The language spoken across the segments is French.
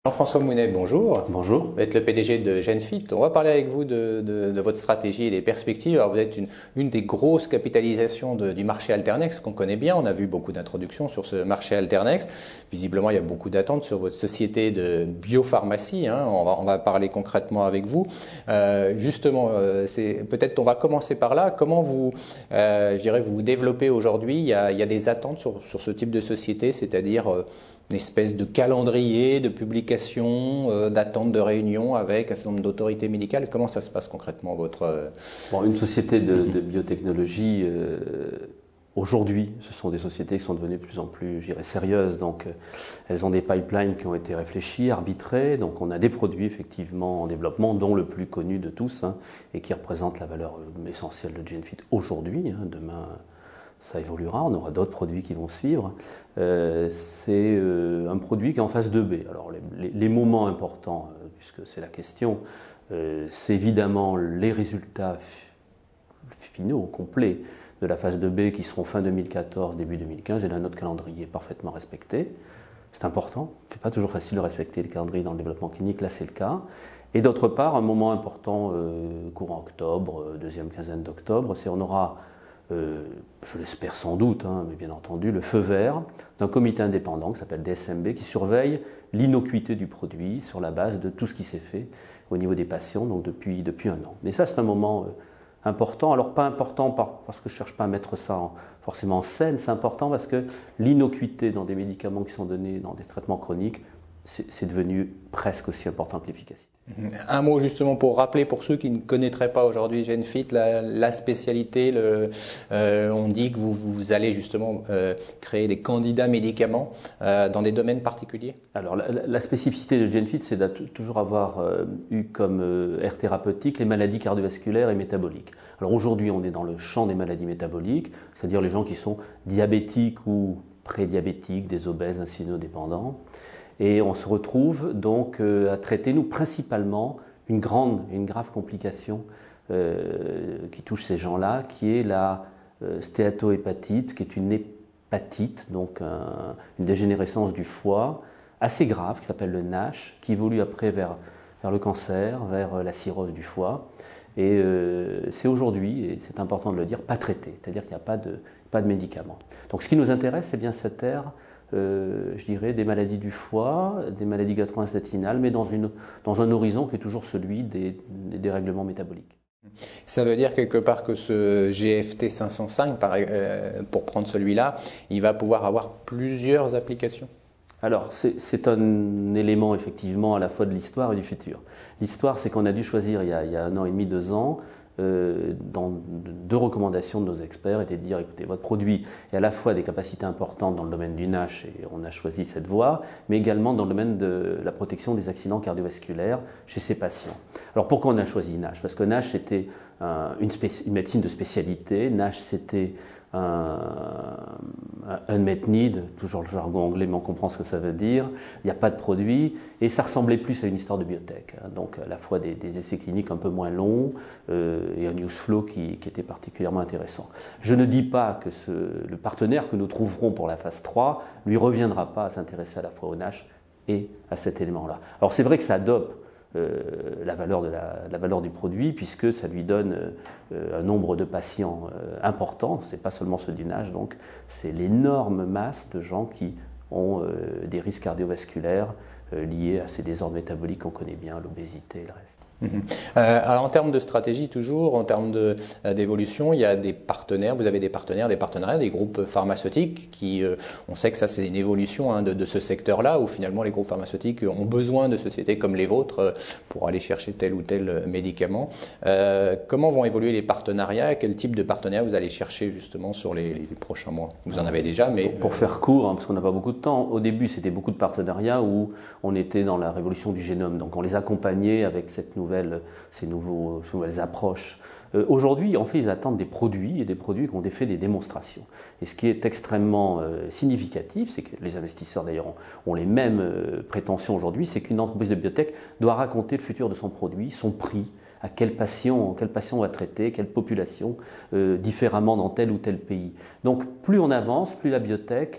Jean-François Mounet, bonjour. Bonjour. Vous êtes le PDG de GenFit. On va parler avec vous de votre stratégie et des perspectives. Alors, vous êtes une des grosses capitalisations du marché Alternex qu'on connaît bien. On a vu beaucoup d'introductions sur ce marché Alternex. Visiblement, il y a beaucoup d'attentes sur votre société de biopharmacie. On va parler concrètement avec vous. Peut-être on va commencer par là. Comment vous vous développez aujourd'hui? Il y a des attentes sur ce type de société, c'est-à-dire une espèce de calendrier de publication, d'attente de réunion avec un certain nombre d'autorités médicales. Comment ça se passe concrètement Une société de biotechnologie, aujourd'hui, ce sont des sociétés qui sont devenues de plus en plus, sérieuses. Donc, elles ont des pipelines qui ont été réfléchis, arbitrés. Donc, on a des produits effectivement en développement, dont le plus connu de tous, et qui représente la valeur essentielle de GenFit aujourd'hui. Demain, ça évoluera, on aura d'autres produits qui vont suivre. C'est un produit qui est en phase 2B. Alors les moments importants, puisque c'est la question, c'est évidemment les résultats finaux, complets de la phase 2B qui seront fin 2014, début 2015, et là notre calendrier est parfaitement respecté. C'est important, c'est pas toujours facile de respecter le calendrier dans le développement clinique, là c'est le cas. Et d'autre part, un moment important courant octobre, deuxième quinzaine d'octobre, c'est on aura je l'espère sans doute, mais bien entendu, le feu vert d'un comité indépendant qui s'appelle DSMB qui surveille l'innocuité du produit sur la base de tout ce qui s'est fait au niveau des patients donc depuis un an. Et ça, c'est un moment important. Alors, pas important parce que je ne cherche pas à mettre ça forcément en scène, c'est important parce que l'innocuité dans des médicaments qui sont donnés dans des traitements chroniques, c'est devenu presque aussi important que l'efficacité. Un mot justement pour rappeler pour ceux qui ne connaîtraient pas aujourd'hui GenFit, la spécialité, on dit que vous allez justement créer des candidats médicaments dans des domaines particuliers. Alors la spécificité de GenFit, c'est de toujours avoir eu comme aire thérapeutique les maladies cardiovasculaires et métaboliques. Alors aujourd'hui, on est dans le champ des maladies métaboliques, c'est-à-dire les gens qui sont diabétiques ou prédiabétiques, des obèses, insulinodépendants. Et on se retrouve donc à traiter, nous, principalement, une grave complication qui touche ces gens-là, qui est la stéatohépatite, qui est une hépatite, donc une dégénérescence du foie, assez grave, qui s'appelle le NASH, qui évolue après vers le cancer, vers la cirrhose du foie. Et c'est aujourd'hui, et c'est important de le dire, pas traité, c'est-à-dire qu'il n'y a pas de médicaments. Donc ce qui nous intéresse, c'est bien cette ère, des maladies du foie, des maladies gastro-intestinales, mais dans un horizon qui est toujours celui des dérèglements métaboliques. Ça veut dire quelque part que ce GFT 505, pour prendre celui-là, il va pouvoir avoir plusieurs applications? Alors, c'est un élément effectivement à la fois de l'histoire et du futur. L'histoire, c'est qu'on a dû choisir il y a 1 an et demi, 2 ans, dans 2 recommandations de nos experts, étaient de dire, écoutez, votre produit est à la fois des capacités importantes dans le domaine du NASH, et on a choisi cette voie, mais également dans le domaine de la protection des accidents cardiovasculaires chez ces patients. Alors pourquoi on a choisi NASH? Parce que NASH c'était une médecine de spécialité, NASH c'était un unmet need, toujours le jargon anglais, mais on comprend ce que ça veut dire. Il n'y a pas de produit et ça ressemblait plus à une histoire de biotech. Donc à la fois des essais cliniques un peu moins longs et un news flow qui était particulièrement intéressant. Je ne dis pas que le partenaire que nous trouverons pour la phase 3 lui reviendra pas à s'intéresser à la fois au NASH et à cet élément-là. Alors c'est vrai que ça dope la valeur du produit puisque ça lui donne un nombre de patients important, c'est pas seulement ceux du NASH, donc c'est l'énorme masse de gens qui ont des risques cardiovasculaires liés à ces désordres métaboliques qu'on connaît bien, l'obésité et le reste. Alors en termes de stratégie toujours, en termes d'évolution, il y a des partenaires, vous avez des partenariats, des groupes pharmaceutiques qui, on sait que ça c'est une évolution de ce secteur-là où finalement les groupes pharmaceutiques ont besoin de sociétés comme les vôtres pour aller chercher tel ou tel médicament. Comment vont évoluer les partenariats? Quel type de partenariat vous allez chercher justement sur les prochains mois? Vous en avez déjà, mais... Pour faire court, parce qu'on n'a pas beaucoup de temps, au début c'était beaucoup de partenariats où on était dans la révolution du génome, donc on les accompagnait avec ces nouvelles approches. Aujourd'hui, en fait, ils attendent des produits et des produits qui ont fait des démonstrations. Et ce qui est extrêmement significatif, c'est que les investisseurs d'ailleurs ont les mêmes prétentions aujourd'hui, c'est qu'une entreprise de biotech doit raconter le futur de son produit, son prix, à quel patient on va traiter, quelle population différemment dans tel ou tel pays. Donc plus on avance, plus la biotech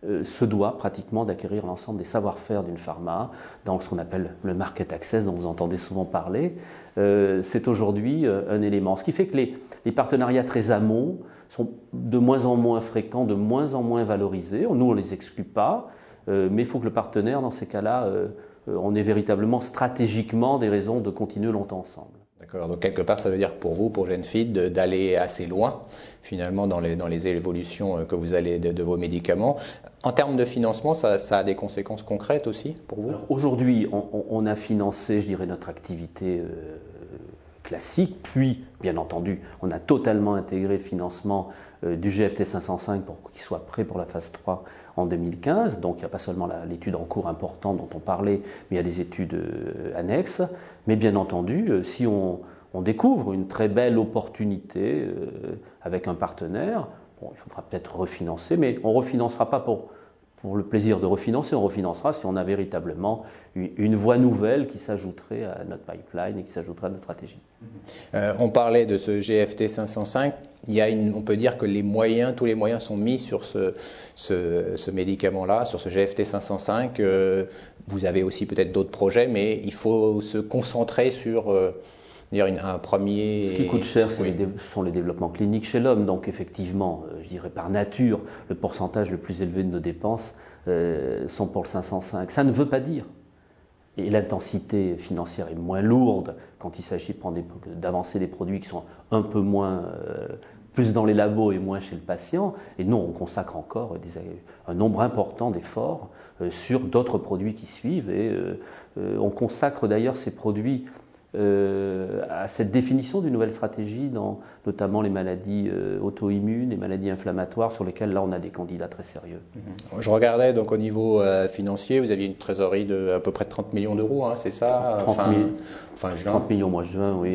se doit pratiquement d'acquérir l'ensemble des savoir-faire d'une pharma dans ce qu'on appelle le market access dont vous entendez souvent parler. C'est aujourd'hui un élément. Ce qui fait que les partenariats très amont sont de moins en moins fréquents, de moins en moins valorisés. Nous, on ne les exclut pas, mais il faut que le partenaire, dans ces cas-là, on ait véritablement stratégiquement des raisons de continuer longtemps ensemble. D'accord, donc quelque part ça veut dire pour vous, pour GenFit, d'aller assez loin finalement dans les évolutions que vous allez de vos médicaments. En termes de financement, ça a des conséquences concrètes aussi pour vous? Aujourd'hui, on a financé, je dirais, notre activité classique, puis bien entendu, on a totalement intégré le financement du GFT 505 pour qu'il soit prêt pour la phase 3 en 2015. Donc il n'y a pas seulement l'étude en cours importante dont on parlait, mais il y a des études annexes. Mais bien entendu, si on découvre une très belle opportunité avec un partenaire, bon, il faudra peut-être refinancer, mais on ne refinancera pas pour le plaisir de refinancer, on refinancera si on a véritablement une voie nouvelle qui s'ajouterait à notre pipeline et qui s'ajouterait à notre stratégie. On parlait de ce GFT 505. On peut dire que tous les moyens sont mis sur ce médicament-là, sur ce GFT 505. Vous avez aussi peut-être d'autres projets, mais il faut se concentrer sur un premier... Ce qui coûte cher, ce sont les développements cliniques chez l'homme. Donc effectivement, je dirais par nature, le pourcentage le plus élevé de nos dépenses sont pour le 505. Ça ne veut pas dire. Et l'intensité financière est moins lourde quand il s'agit d'avancer des produits qui sont un peu moins, plus dans les labos et moins chez le patient. Et non, on consacre encore un nombre important d'efforts sur d'autres produits qui suivent. Et on consacre d'ailleurs ces produits à cette définition d'une nouvelle stratégie dans notamment les maladies auto-immunes, les maladies inflammatoires sur lesquelles là on a des candidats très sérieux. Je regardais donc au niveau financier, vous aviez une trésorerie de à peu près 30 millions d'euros, hein, c'est ça? 30 millions mois de juin, oui.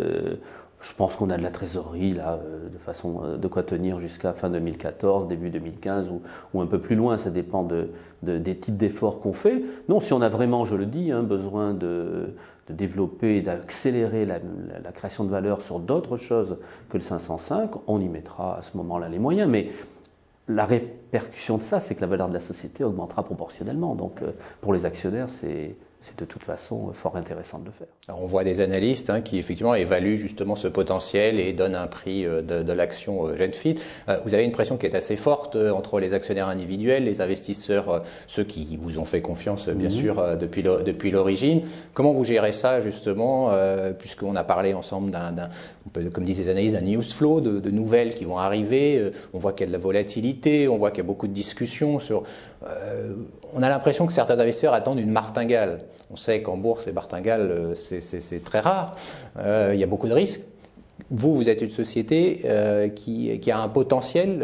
Je pense qu'on a de la trésorerie là, de façon de quoi tenir jusqu'à fin 2014, début 2015 ou un peu plus loin. Ça dépend des types d'efforts qu'on fait. Non, si on a vraiment, je le dis, besoin de développer et d'accélérer la création de valeur sur d'autres choses que le 505, on y mettra à ce moment-là les moyens. Mais la répercussion de ça, c'est que la valeur de la société augmentera proportionnellement. Donc pour les actionnaires, c'est de toute façon fort intéressant de le faire. Alors on voit des analystes qui effectivement évaluent justement ce potentiel et donnent un prix de l'action GenFit. Vous avez une pression qui est assez forte entre les actionnaires individuels, les investisseurs, ceux qui vous ont fait confiance bien sûr depuis l'origine. Comment vous gérez ça justement, puisqu'on a parlé ensemble comme disent les analystes, d'un news flow de nouvelles qui vont arriver. On voit qu'il y a de la volatilité, on voit qu'il y a beaucoup de discussions sur... on a l'impression que certains investisseurs attendent une martingale. On sait qu'en bourse, les martingales, c'est très rare. Il y a beaucoup de risques. Vous êtes une société qui a un potentiel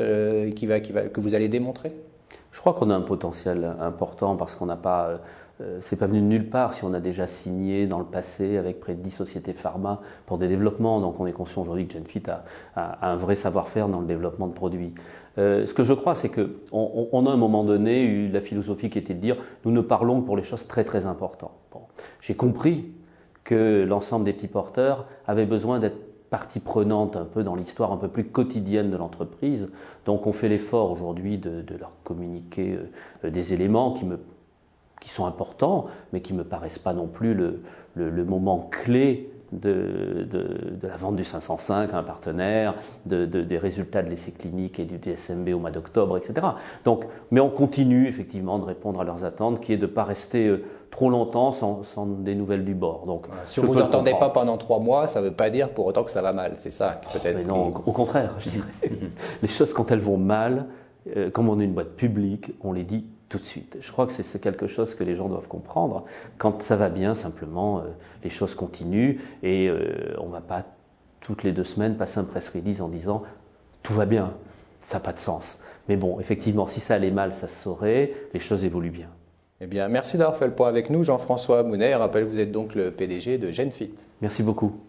que vous allez démontrer? Je crois qu'on a un potentiel important parce qu'on n'a pas... c'est pas venu de nulle part si on a déjà signé dans le passé avec près de 10 sociétés pharma pour des développements. Donc on est conscient aujourd'hui que GenFit a un vrai savoir-faire dans le développement de produits. Ce que je crois, c'est qu'on a à un moment donné eu la philosophie qui était de dire nous ne parlons que pour les choses très très importantes. Bon. J'ai compris que l'ensemble des petits porteurs avaient besoin d'être partie prenante un peu dans l'histoire un peu plus quotidienne de l'entreprise. Donc on fait l'effort aujourd'hui de leur communiquer des éléments qui sont importants, mais qui ne me paraissent pas non plus le moment clé de la vente du 505 à un partenaire, des résultats de l'essai clinique et du DSMB au mois d'octobre, etc. Donc, mais on continue effectivement de répondre à leurs attentes, qui est de ne pas rester trop longtemps sans des nouvelles du bord. Donc, voilà. Si vous n'entendez pas pendant 3 mois, ça ne veut pas dire pour autant que ça va mal, c'est ça peut-être. Mais non, au contraire, je dirais. Les choses quand elles vont mal, comme on est une boîte publique, on les dit tout de suite. Je crois que c'est quelque chose que les gens doivent comprendre. Quand ça va bien, simplement, les choses continuent et on ne va pas toutes les 2 semaines passer un press release en disant tout va bien. Ça n'a pas de sens. Mais bon, effectivement, si ça allait mal, ça se saurait. Les choses évoluent bien. Eh bien, merci d'avoir fait le point avec nous, Jean-François Mounet. Je rappelle, vous êtes donc le PDG de GenFit. Merci beaucoup.